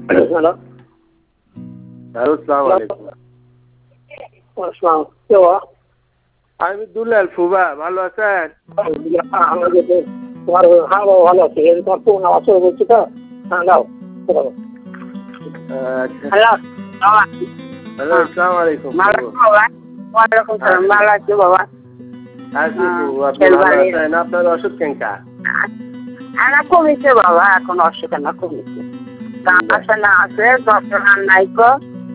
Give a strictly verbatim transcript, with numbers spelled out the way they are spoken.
Hello hello, আসসালামু আলাইকুম। আসসালাম, কে বাবা? আমি দুলাল ফুবা, ভালো আছেন? তোমার হ্যাঁ বাবা ভালো আছে। তোমার ফোন আওয়াজ বলছি তো, হ্যাঁ দাও বাবা। হ্যালো বাবা। হ্যালো, আসসালামু আলাইকুম। ভালো আছো বাবা? ওয়ালাইকুম সালাম। ভালো আছি বাবা। আছি ফুবু, আপনি ভালো আছেন? আপনার অসুখ কেনকা? আমার কমিছে বাবা, এখন অসুখ না কমিছে। কাম আছে না আছে, ডক্টর নাই কো